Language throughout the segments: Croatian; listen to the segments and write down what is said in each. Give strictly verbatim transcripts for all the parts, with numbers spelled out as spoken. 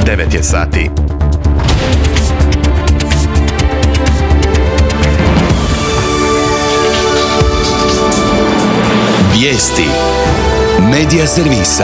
devet je sati. Vijesti Medija servisa.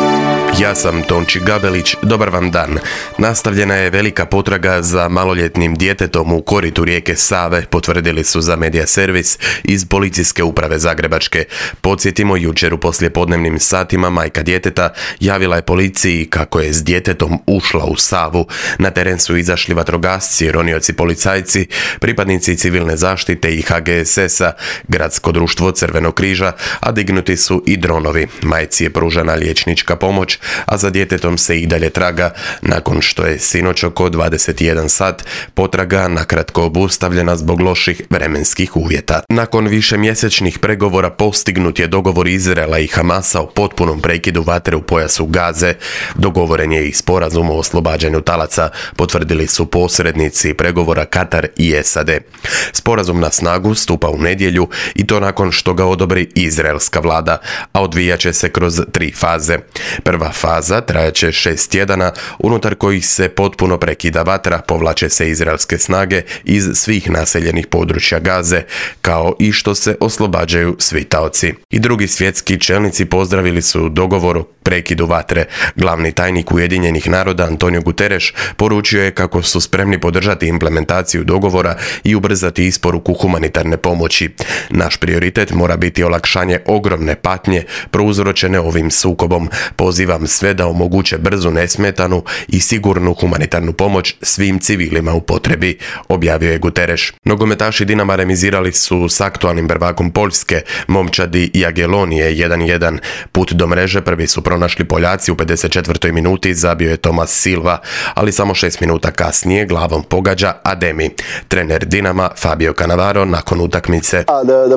Ja sam Tonči Gabelić, dobar vam dan. Nastavljena je velika potraga za maloljetnim djetetom u koritu rijeke Save, potvrdili su za Medija servis iz Policijske uprave Zagrebačke. Podsjetimo, jučer u poslijepodnevnim satima majka djeteta javila je policiji kako je s djetetom ušla u Savu. Na teren su izašli vatrogasci, ronioci policajci, pripadnici civilne zaštite i H G S S-a, Gradsko društvo Crvenog križa, a dignuti su i dronovi. Majci je pružena liječnička pomoć, a za djetetom se i dalje traga, nakon što je sinoć oko dvadeset jedan sat potraga nakratko obustavljena zbog loših vremenskih uvjeta. Nakon višemjesečnih pregovora postignut je dogovor Izraela i Hamasa o potpunom prekidu vatre u pojasu Gaze. Dogovoren je i sporazum o oslobađanju talaca, potvrdili su posrednici pregovora Katar i S A D. Sporazum na snagu stupa u nedjelju i to nakon što ga odobri izraelska vlada, a odvijat će se kroz tri faze. Prva faza trajaće šest tjedana, unutar kojih se potpuno prekida vatra, povlače se izraelske snage iz svih naseljenih područja Gaze, kao i što se oslobađaju svi taoci. I drugi svjetski čelnici pozdravili su dogovor o prekidu vatre. Glavni tajnik Ujedinjenih naroda Antonio Guterres poručio je kako su spremni podržati implementaciju dogovora i ubrzati isporuku humanitarne pomoći. Naš prioritet mora biti olakšanje ogromne patnje prouzročene ovim sukobom. Pozivam sve da omoguće brzu, nesmetanu i sigurnu humanitarnu pomoć svim civilima u potrebi, objavio je Guterres. Nogometaši Dinama remizirali su s aktualnim prvakom Poljske, momčadi Jagelonije jedan jedan. Put do mreže prvi su pronašli Poljaci u pedeset četvrtoj minuti, zabio je Tomas Silva, ali samo šest minuta kasnije glavom pogađa Ademi. Trener Dinama Fabio Cannavaro nakon utakmice: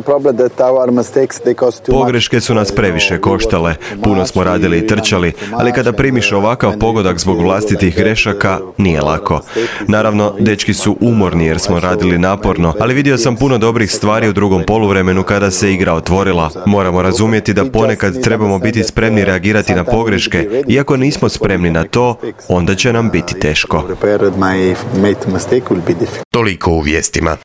Pogreške su nas previše koštale, puno smo radili i trčali, ali kada primiš ovakav pogodak zbog vlastitih grešaka, nije lako. Naravno, dečki su umorni jer smo radili naporno, ali vidio sam puno dobrih stvari u drugom poluvremenu kada se igra otvorila. Moramo razumjeti da ponekad trebamo biti spremni reagirati na pogreške. Iako nismo spremni na to, onda će nam biti teško. Toliko u vijestima.